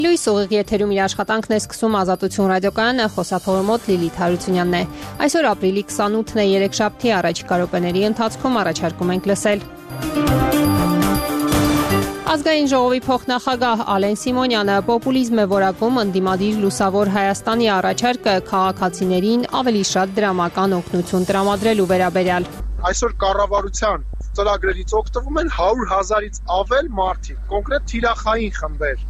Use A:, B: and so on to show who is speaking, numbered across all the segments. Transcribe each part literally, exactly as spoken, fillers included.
A: Լույս ուղիղ եթերում իր աշխատանքն է սկսում Ազատություն ռադիոկայանը, խոսափողի մոտ Լիլիթ Հարությունյանն է։ Այսօր ապրիլի քսանութն է, երեքշաբթի առաջիկա րոպեների ընթացքում առաջարկում ենք լսել։ Ազգային ժողովի փոխնախագահ Ալեն Սիմոնյանը պոպուլիզմ է որակում ընդդիմադիր լուսավոր Հայաստանի առաջարկը քաղաքացիներին ավելի շատ դրամական օգնություն տրամադրելու վերաբերյալ։
B: Այսօր կառավարության ծրագրերից օգտվում են հարյուր հազարից ավել մարդիկ, կոնկրետ թիրախային խմբեր։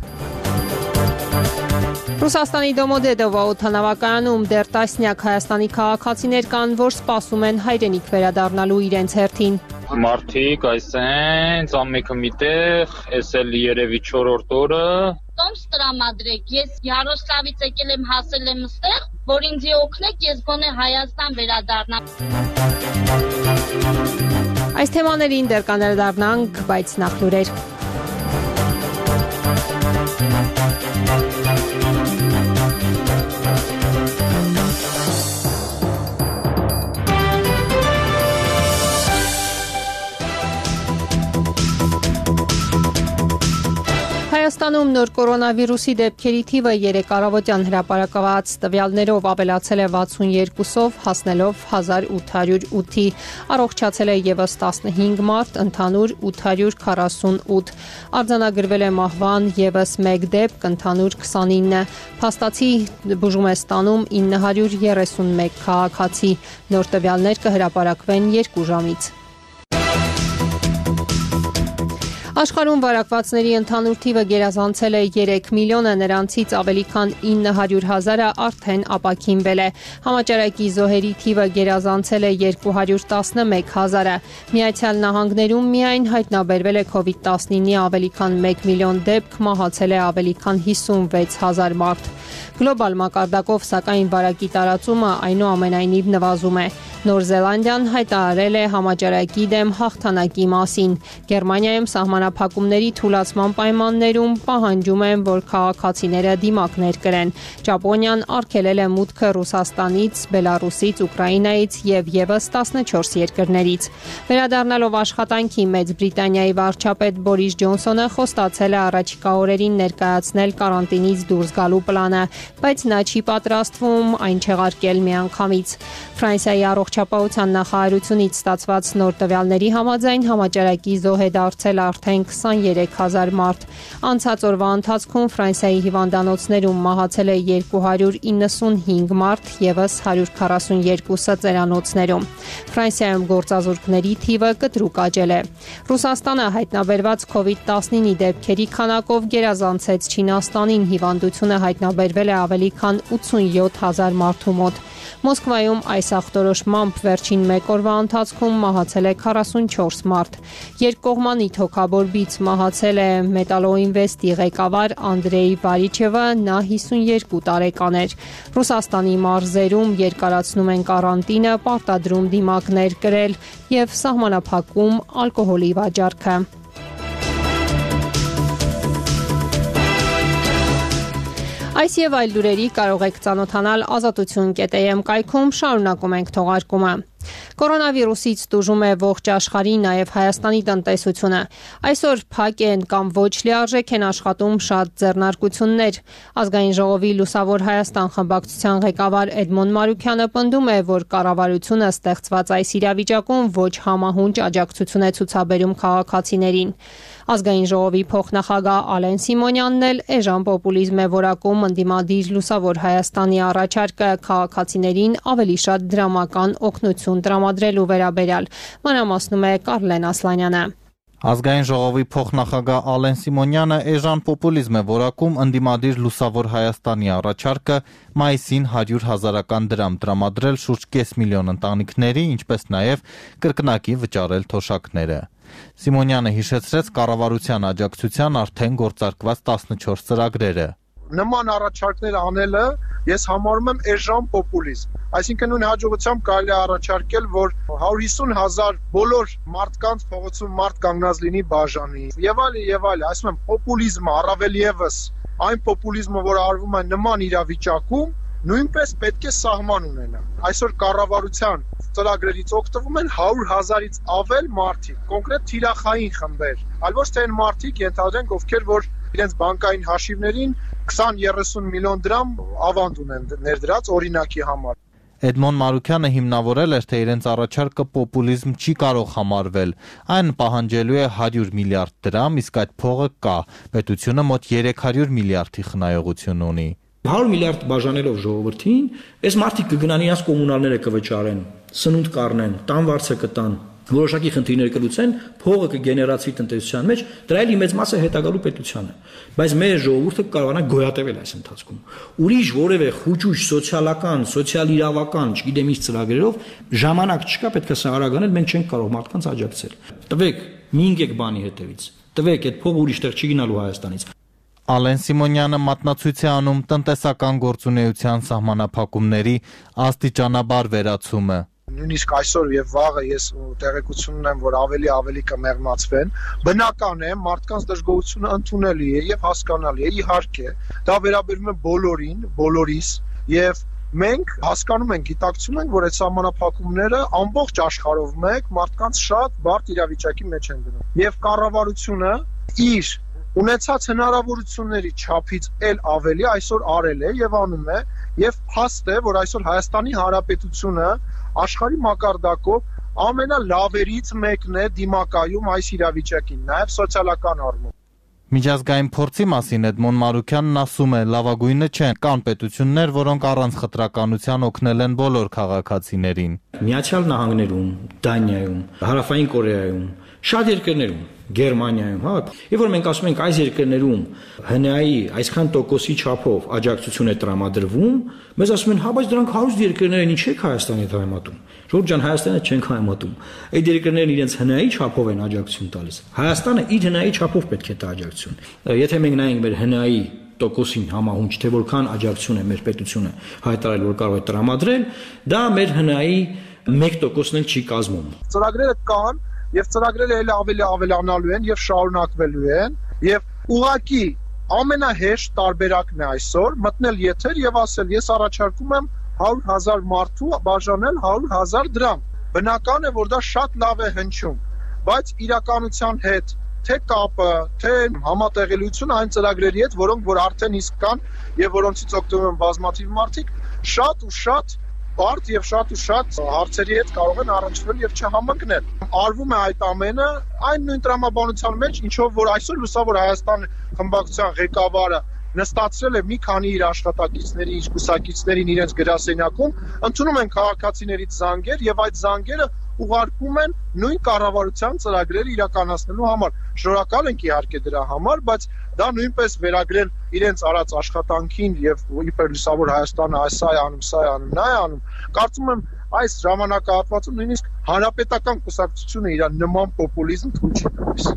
A: Ռուսաստանի Դոմոդեդովո օդանավակայանում դեռ տասնյակ Հայաստանի քաղաքացիներ կան, որ սպասում են հայրենիք վերադառնալու իրենց հերթին։
C: Մարդիկ այսենց ամենքը միտեղ, էս էլ երևի չորրորդ օրը։
D: Տոմս տրամադրեք, ես Յարոսլավից եկել եմ, հասել եմ ստեղ, որ ինձ օգնեք, ես գոնե Հայաստան վերադառնամ։
A: Այս թեմաներին դեռ կանդրադառնանք, բայց նախ լուրեր։ Հայաստանում նոր կորոնավիրուսի դեպքերի թիվը երեկ առավոտյան հրապարակված տվյալներով ավելացել է վաթսունյոթով, հասնելով հազար ութ հարյուր ութի, առողջացել է ևս տասնհինգ մարդ, ընդհանուր ութ հարյուր քառասունութ, արձանագրվել է մահվան ևս մեկ դեպք, ընդհանուր քսանինը, փաստացի բուժում է ստանում ինը հարյուր երեսունմեկ քաղաքացի, նոր տվյալներ կհրապարակվեն երկու ժամից։ Աշխարհում վարակվածների ընդհանուր թիվը գերազանցել է երեք միլիոնը, նրանցից ավելի քան ինը հարյուր հազարը արդեն ապաքինվել է։ Համաճարակի զոհերի թիվը գերազանցել է երկու հարյուր տասնմեկ հազարը։ Միացյալ Նահանգներում միայն հայտնաբերվել է քովիդ տասնինի ավելի քան մեկ միլիոն դեպք, մահացել է ավելի քան հիսունվեց հազար մարդ։ Գլոբալ մակարդակով սակայն վարակի տարածումը այնուամենայնիվ նվազում է։ Նոր Զելանդիան հայտարարել է համաճարակի դեմ հաղթանակի մասին։ Գերմանիայում սահմանափակումների թուլացման պայմաններում պահանջում են, որ քաղաքացիները դիմակներ կրեն։ Ճապոնիան արգելել է մուտքը Ռուսաստանից, Բելարուսից, Ուկրաինայից եւ ևս տասնչորս երկրներից։ Վերադառնալով աշխատանքի Մեծ Բրիտանիայի վարչապետ Բորիս Ջոնսոնը խոստացել է առաջիկա օրերին ներկայացնել կարանտինից դուրս գալու պլանը, բայց նա չի պատրաստվում այն չեղարկել միանգամից։ Ֆրանսիայի առողջապահության նախարարությունից ստացված նոր տվյալների համաձայն համաճարակի զոհ է դարձել արդեն քսաներեք հազար մարդ։ Անցած օրվա ընթացքում Ֆրանսիայի հիվանդանոցներում մահացել է երկու հարյուր իննսունհինգ մարդ, ևս հարյուր քառասունյոթը ծերանոցներում։ Ֆրանսիայում գործազուրկների թիվը կտրուկ աճել է։ Ռուսաստանը հայտնաբերված քովիդ տասնինի դեպքերի քանակով գերազանցեց Չինաստանին, հիվանդությունը հայտնաբերվել է ավելի քան ութսունյոթ հազար մարդու մոտ։ Մոսկվայում այս ախտորոշմամբ վերջին մեկ օրվա ընթացքում մահացել է քառասունչորս մարդ։ Երկկողմանի թոքաբոր բիծ մահացել է Մետալոինվեստի ղեկավար Անդրեյ Վարիչևը, նա հիսունյոթ տարեկան էր։ Ռուսաստանի մարզերում երկարացնում են կարանտինը, պարտադրում դիմակներ կրել եւ սահմանափակում ալկոհոլի վաճառքը։ Այս եւ այլ լուրերի կարող եք ծանոթանալ ազատություն կետ էյ էմ կայքում, շարունակում ենք թողարկումը։ Կորոնավիրուսից տուժում է ողջ աշխարհի, նաև Հայաստանի տնտեսությունը։ Այսօր փակ են կամ ոչ լիարժեք են աշխատում շատ ձեռնարկություններ։ Ազգային ժողովի Լուսավոր Հայաստան խմբակցության ղեկավար Էդմոն Մարուքյանը պնդում է, որ կառավարությունը ստեղծված այս իրավիճակում ոչ համահունչ աջակցություն է ցուցաբերում քաղաքացիներին։ Ազգային ժողովի փոխնախագահ Ալեն Սիմոնյանն էլ էժան պոպուլիզմ է որակում ընդդիմադիր Լուսավոր Հայաստանի առաջարկը քաղաքացիներին ավելի շատ դրամական օգնություն տրամադրելու վերաբերյալ։ Մանրամասնում է Կարլեն Ասլանյանը։
E: Ազգային ժողովի փոխնախագահ Ալեն Սիմոնյանը էժան պոպուլիզմ է որակում ընդդիմադիր Լուսավոր Հայաստանի առաջարկը մայիսին հարյուր հազարական դրամ տրամադրել շուրջ կես միլիոն ընտանիքների, ինչպես նաև կրկնակի վճարել թոշակները։ Սիմոնյանը հիշեցրեց կառավարության աջակցության արդեն գործարկված տասնչորս ծրագրերը։
B: Նման առաջարկներ անելը ես համարում եմ էժան պոպուլիզմ։ Այսինքն նույն հաջողությամբ կարելի է առաջարկել, որ հարյուր հիսուն հազար բոլոր մարդկանց փողոցում մարդ կանգնած լինի բաժանի։ Եվ այլն եւ այլն, ասում եմ, պոպուլիզմը առավել եւս այն պոպուլիզմը, որ արվում է նման իրավիճակում, նույնպես պետք է սահման ունենա։ Այսօր կառավարության ծրագրերից օգտվում են հարյուր հազարից ավել մարդիկ, կոնկրետ թիրախային խմբեր, այլ ոչ թե այն մարդիկ ենթադրենք, ովքեր որ իրենց բանկային հաշիվներին քսան երեսուն միլիոն դրամ ավանդ ունեն ներդրած օրինակի համար։
E: Էդմոն Մարուքյանը հիմնավորել էր, թե իրենց առաջարկը պոպուլիզմ չի կարող համարվել, այն պահանջելու է հարյուր միլիարդ դրամ, իսկ այդ փողը կա, պետությունը մոտ երեք հարյուր միլիարդի խնայողություն ունի։
F: հարյուր միլիարդ բաժանելով ժողովրդին, այս մարդիկ կգնան իրաց կոմունալները կվճարեն, սնունդ կառնեն, տան վարձը կտան, որոշակի խնդիրներ կլուծեն, փողը կգեներացվի տնտեսության մեջ, դրա էլի մեծ մասը հետագալու պետությանը։ Բայց մեր ժողովուրդը կարողանա գոյատևել այս ընթացքում։ Ուրիշ որևէ խուճուճ սոցիալական, սոցիալ-իրավական, չգիտեմ ինչ ծրագրերով ժամանակ չկա, պետք է սա արագ անել, մենք չենք կարող մարդկանց աջակցել։ Տվեք, մի ընկեք բանի հետևից։ Տվեք, այդ փողը ուրիշ տեղ չի գնալու Հայաստանից։
E: Ալեն Սիմոնյանը մատնացույց է անում տնտեսական գործունեության սահմանափակումների աստիճանաբար վերացումը։
B: Նույնիսկ այսօր եւ վաղը ես տեղեկություն ունեմ, որ ավելի ավելի կմեղմացվեն, բնական է, մարդկանց դժգոհությունը ընդունելի է եւ հասկանալի է, իհարկե, դա վերաբերում է բոլորին, բոլորիս եւ մենք հասկանում ենք, գիտակցում ենք, որ այդ սահմանափակումները ամբողջ աշխարհով մեկ մարդկանց շատ բարդ իրավիճակի մեջ են դնում։ Եվ կառավարությունը իր ունեցած հնարավորությունների չափից էլ ավելի այսօր արել է եւ անում է եւ փաստ է, որ այսօր Հայաստանի Հանրապետությունը աշխարհի մակարդակով ամենալավերից մեկն է դիմակայում այս իրավիճակին, նաեւ սոցիալական առումով։
E: Միջազգային փորձի մասին Էդմոն Մարուքյանն ասում է, լավագույնը չեն, կան պետություններ, որոնք առանց խտրականության օգնել են բոլոր քաղաքացիներին։
F: Միացյալ Նահանգներում, Դանիայում, Հարավային Կորեայում, շատ երկրներում, Գերմանիայում, հա, երբ որ մենք ասում ենք այս երկրներում Հ Ն A-ի այսքան տոկոսի չափով աջակցություն է տրամադրվում, մեզ ասում են, հա, բայց դրանք հարուստ երկրներ են, ինչ եք Հայաստանի հետ համեմատում։ Ժողովուրդ ջան, Հայաստանը չենք համեմատում։ Այդ երկրներն իրենց Հ Ն A-ի չափով են աջակցություն տալիս։ Հայաստանը իր Հ Ն A-ի չափով պետք է տա աջակցություն։ Եթե մենք նայենք մեր Հ Ն A-ի տոկոսին համահունչ, թե որքան աջակցություն է մեր պետությունը հայտարարել, որ կարող է տրամադրել, դա մեր Հ Ն A-ի մեկ տոկոսն էլ չի կազմում։
B: Ծրագրերը կան եւ ծրագրերը էլ ավելի ավելանալու են եւ շարունակվելու են եւ ուղղակի ամենահեշտ տարբերակն է այսօր մտնել եթեր եւ ասել ես առաջարկում եմ հարյուր հազար մարդու բաժանել հարյուր հազար դրամ։ Բնական է, որ դա շատ լավ է հնչում, բայց իրականության հետ թե կապը, թե համատեղելիությունը այն ծրագրերի հետ, որոնք որ արդեն իսկ կան եւ որոնցից օգտվում են բազմաթիվ մարդիկ, շատ ու շատ բարդ եւ շատ ու շատ հարցերի հետ կարող են առնչվել եւ չհամընկնել։ Արվում է այդ ամենը այն նույն տրամաբանության մեջ, ինչով որ այսօր Լուսավոր Հայաստան խմբակցության ղեկավարը նստացրել է մի քանի իր աշխատակիցների, իր կուսակիցներին իրենց գրասենյակում, ընդունում են քաղաքացիներից զանգեր եւ այդ զանգերը ուղարկում են նույն կառավարության ծրագրերը իրականացնելու համար։ Շնորհակալ ենք իհարկե դրա համար, բայց դա նույնպես վերագրել իրենց արած աշխատանքին եւ իբր Լուսավոր Հայաստանը այսա է անում, սա է անում, նա է անում։ Կարծում եմ այս ժամանակահատվածում նույնիսկ հանրապետական կուսակցությունը իր նման պոպուլիզմ թույլ չի տալիս։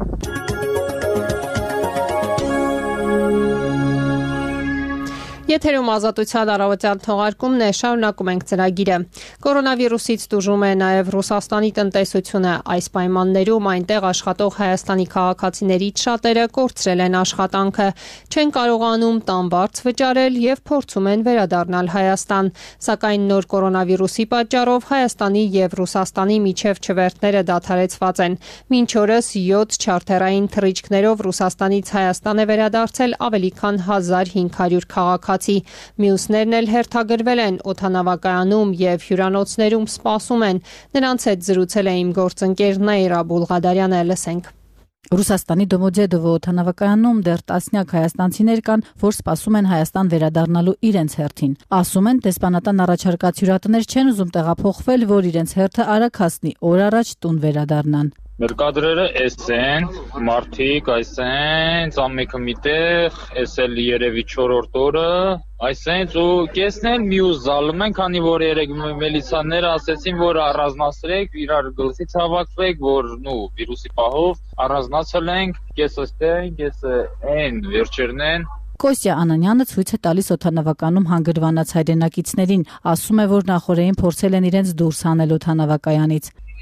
A: Եթերում Ազատության առավոտյան թողարկումն է, շարունակում ենք ծրագիրը։ Կորոնավիրուսից տուժում է նաև Ռուսաստանի տնտեսությունը։ Այս պայմաններում այնտեղ աշխատող Հայաստանի քաղաքացիներից շատերը կորցրել են աշխատանքը, չեն կարողանում տան վարձ վճարել եւ փորձում են վերադառնալ Հայաստան։ Սակայն նոր կորոնավիրուսի պատճառով Հայաստանի եւ Ռուսաստանի միջև չվերթները դադարեցված են։ Մինչ օրս յոթ չարթերային թռիչքներով Ռուսաստանից Հայաստան է վերադարձել ավելի քան հազար հինգ հարյուր քաղաքացի։ Մյուսներն էլ հերթագրվել են օդանավակայանում եւ հյուրանոցներում սպասում են։ Նրանց հետ զրուցել է իմ գործընկեր Նաիրա Բուլղադարյանը, լսենք։
G: Ռուսաստանի Դոմոդեդովո օդանավակայանում դեռ տասնյակ հայաստանցիներ կան, որ սպասում են Հայաստան վերադառնալու իրենց հերթին։ Ասում են, դեսպանատան առաջարկած հյուրատներ չեն ուզում տեղափոխվել, որ իրենց հերթը արագ հասնի, օր առաջ տուն վերադառնան։
C: Մեր կադրերը էս են, մարդիկ այս են, ամենքը միտեղ, էս էլ երևի չորրորդ օրը, այս են ու կեսն էլ մյուս զալում են, քանի որ երեք միլիցիաները ասեցին, որ առանձնացրեք, իրար գլխից հավաքվեք, որ նու վիրուսի պահով առանձնացել ենք, կեսը ստեն, կեսը են վերջերն են։
G: Կոստյա Անանյանը ցույց է տալիս օդանավականում հանգրվանած հայրենակիցներին, ասում է, որ նախորդին փորձել են իրենց դուրս հանել օդանավակայանից։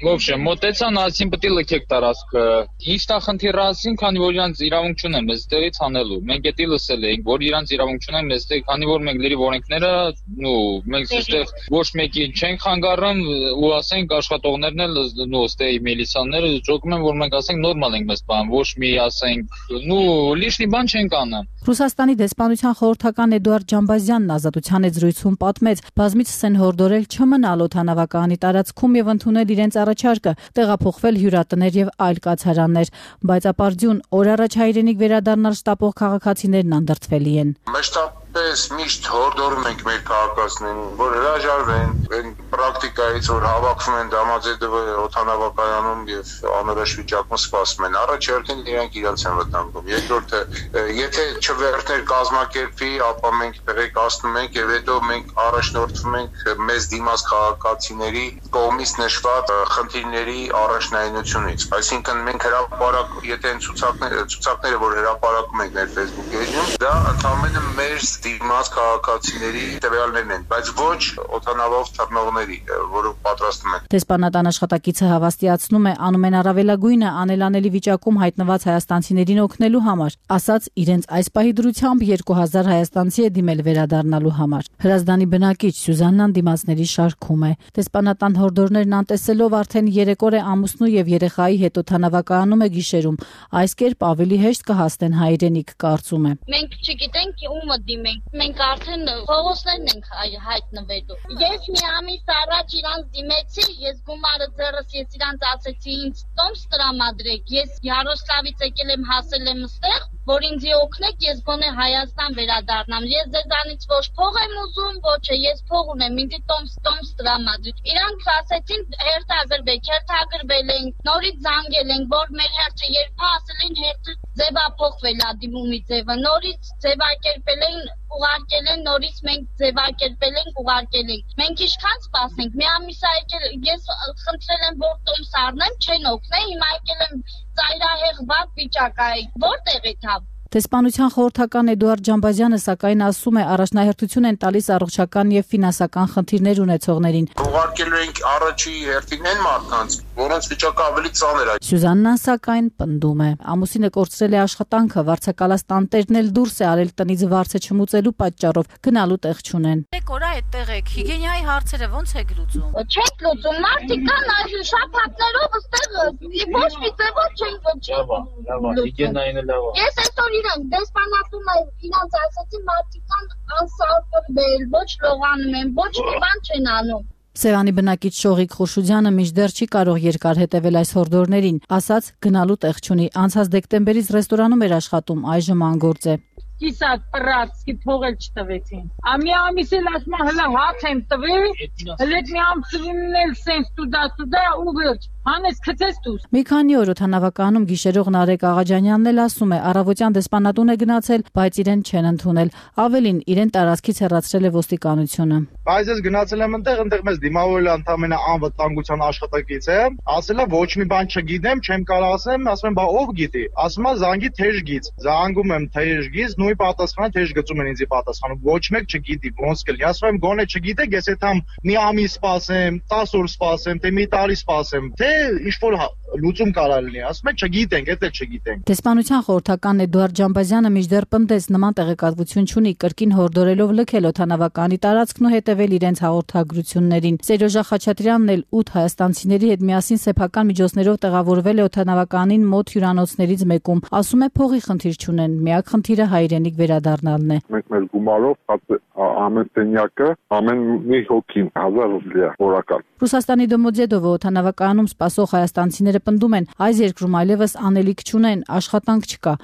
C: Ոբշե, մոտեցան, ասին պետք է լքեք տարածքը։ Ինչ տա խնդիրը ասին, քանի որ իրանց իրավունք չունեն մեզ տեղից հանելու։ Մենք էդի լսել ենք, որ իրանց իրավունք չունեն մեզ տեղ, քանի որ մենք լրիվ օրենքները, նո, մենք այստեղ ոչ մեկի չենք խանգարում ու ասենք աշխատողներն էլ նո, ստեյ միլիցիաները ճոկում են, որ մենք ասենք նորմալ ենք մեզ բան, ոչ մի ասենք, նո, լիշնի բան չենք անում։
G: Ռուսաստանի դեսպանության խորհրդական Էդուարդ Ջամբազյանն Ազատության հետ զրույցում պատմեց, բազմիցս են հորդորել չմնալ օդանավակայանի տարածքում եւ ընդունել իրենց առաջարկը, տեղափոխվել հյուրատներ եւ այլ կացարաններ, բայց ապարդյուն օր առաջ հայրենիք վերադառնալ շտապող քաղաքացիներն անդրդվելի են։
H: Պես միշտ հորդորում ենք մեր քաղաքացիներին, որ հրաժարվեն այն պրակտիկայից, որ հավաքվում են Դամաձեդովի օդանավակայանում եւ անորոշ վիճակում սպասում են։ Առաջ հերթին իրենք իրենց են վտանգում։ Երկրորդը, եթե չվերթներ կազմակերպվի, ապա մենք տեղեկացնում ենք եւ հետո մենք առաջնորդվում ենք մեզ դիմաց քաղաքացիների կողմից նշված խնդիրների առաջնայինությունից։ Այսինքն մենք հրապարակ, եթե այն ցուցակները, ցուցակները, որ հրապարակում ենք մեր Facebook էջում, դա ընդհանրապես մեր դիմաց քաղաքացիների տվյալներն են, բայց ոչ օդանավով թռնողների, որոնք պատրաստում են։
G: Դեսպանատան աշխատակիցը հավաստիացնում է, անում են առավելագույնը անելանելի վիճակում հայտնված հայաստանցիներին օգնելու համար, ասաց իրենց այս պահի դրությամբ երկու հազար հայաստանցի է դիմել վերադառնալու համար։ Հրազդանի բնակիչ Սյուզաննան դիմացների շարքում է։ Դեսպանատան հորդորներն անտեսելով արդեն երեք օր է ամուսնու եւ երեխայի հետ օդանավակայանում է գիշերում։ Այս կերպ ավելի հեշտ կհասնեն հայրենիք, կարծում է։
D: Մենք չգիտենք ումը դիմենք, մենք արդեն փողոցներն ենք հայտնվելու։ Ես մի ամիս առաջ իրանց դիմեցի, ես գումարը ձեռս, ես իրանց ասեցի ինձ տոմս տրամադրեք, ես Յարոսլավից եկել եմ, հասել եմ այստեղ, որ ինձ օգնեք, ես գոնե Հայաստան վերադառնամ։ Ես ձեզանից ոչ փող եմ ուզում, ոչ է, ես փող ունեմ, ինձ տոմս տոմս տրամադրեք։ Իրանք ասեցին հերթագրվեք, հերթագրվել ենք, նորից զանգել ենք, որ մեր հերթը երբ ասել են հերթը ձևափոխվել է դիմումի ձևը, նորից ձևակերպել են, ուղարկել են, նորից մենք ձևակերպել ենք, ուղարկել ենք։ Մենք ինչքան սպասենք, մի ամիս է եկել, ես խնդրել եմ, որ տոմս առնեմ, չեն օգնել, հիմա եկել եմ ծայրահեղ վատ վիճակ է, որտեղ է թավ։
G: Դեսպանության խորհրդական Էդուարդ Ջամբազյանը սակայն ասում է, առաջնահերթություն են տալիս առողջական եւ ֆինանսական խնդիրներ ունեցողներին։
H: Ուղարկելու ենք առաջի հերթին այն մարդկանց, որոնց վիճակը ավելի ծանր է։
G: Սյուզաննան սակայն պնդում է, ամուսինը կորցրել է աշխատանքը, վարձակալած տանտերն էլ դուրս է արել տնից վարձը չմուծելու պատճառով, գնալու տեղ չունեն։ Կորա այդտեղ եք, հիգիենայի հարցերը ոնց եք լուծում։
D: Չենք լուծում, մարդիկ կան այլ շաբաթներով այստեղ ոչ մի ձևով չենք լուծում։
C: Հիգիենային էլ լավ։
D: Ես այսօր իրեն դեսպանատում իրանց ասացի մարդիկ կան անսարքվել, ոչ լողանում են, ոչ մի բան չեն անում։
G: Սևանի բնակիչ Շողիկ Խուշուձյանը մինչդեռ չի կարող երկար հետևել այս հորդորներին, ասաց գնալու տեղ չունի, անցած դեկտեմբերից ռեստորանում էր աշխատում, այժմ անգործ է։
I: Կիսատ պրացքի փողել չտվեցին։ Ամի ամիսել ասма հլա հաց եմ տվել, հլետ մի ամսվինն էլ սենց տուդա տուդա ու վերջ, հանես քծես դուս։
G: Մի քանի օր օդանավակայանում գիշերող Նարեկ Աղաջանյանն էլ ասում է, առավոտյան դեսպանատուն է գնացել, բայց իրեն չեն ընդունել։ Ավելին, իրեն տարածքից հեռացրել է ոստիկանությունը։
B: Բայց ես գնացել եմ այնտեղ, այնտեղ մեզ դիմավորել է ընդամենը անվտանգության աշխատակից է, ասել է ոչ մի բան չգիտեմ, չեմ կարող ասեմ, ասում եմ, բա ով գիտի։ Ասում է զանգի թեժգից։ Զանգում եմ թեժգից, նույն պատասխանը թեժ գծում են ինձի պատասխանում, ոչ մեկ չգիտի, ոնց կլինի։ Ասում եմ, գոնե չգիտեք, ես եթե մի ամիս սպասեմ, տասը օր սպասեմ, թե մի տարի սպասեմ, թե ինչ որ լուծում կարա լինի, ասում են չգիտենք, դա չգիտենք։
G: Դեսպանության խորհրդական Էդուարդ Ջամբազյանը մինչդեռ պնդեց նման տեղեկատվություն չունի, կրկին հորդորելով լքել օդանավականի տարածքն ու հետևել իրենց հաղորդագրություններին։ Սերոժա Խաչատրյանն էլ ութ հայաստանցիների հետ միասին սեփական միջոցներով տեղավորվել է օդանավականին մոտ հյուրանոցներից մեկում։ Ասում է փողի խնդիր չունեն, միակ խնդիրը հայրենիք վերադառնալն է։
J: Մենք մեր գումարով ամեն տենյակը, ամեն մի հոգին հազար ռուբլի է օրական։
G: Ռուսաստանի Դոմոձեդովի օդանավակայանում սպասող հայաստանցիները պնդում են, այս երկրում այլևս անելիք չունեն, աշխատանք չկա։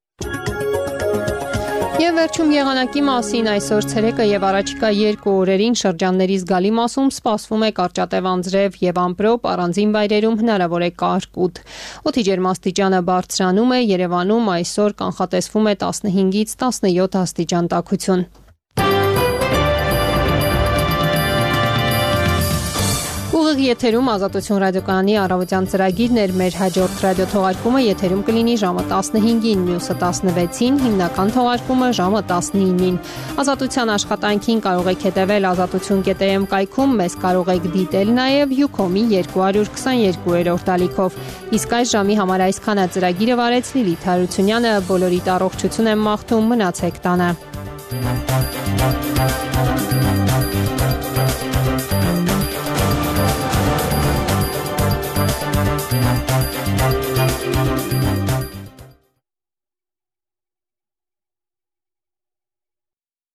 A: Եվ վերջում եղանակի մասին այսօր ցերեկը եւ առաջիկա երկու օրերին շրջանների զգալի մասում սպասվում է կարճատև անձրև եւ ամպրոպ, առանձին վայրերում հնարավոր է կարկուտ։ Օդի ջերմաստիճանը բարձրանում է, Երևանում այսօր կանխատեսվում է տասնհինգից տասնյոթ աստիճան տաքություն։ Ուղիղ եթերում Ազատություն ռադիոկայանի առավոտյան ծրագիրն էր, մեր հաջորդ ռադիոթողարկումը եթերում կլինի ժամը տասնհինգին, մյուսը տասնվեցին, հիմնական թողարկումը ժամը տասնինին։ Ազատության աշխատանքին կարող եք հետևել ազատություն կետ am կայքում, մեզ կարող եք դիտել նաև Յուքոմի երկու քսաներկուերորդ ալիքով։ Իսկ այս ժամի համար այսքանը ծրագիրը վարեց Լիլիթ Հարությունյանը, բոլորիդ առողջություն եմ մաղթում, մնացեք տանը։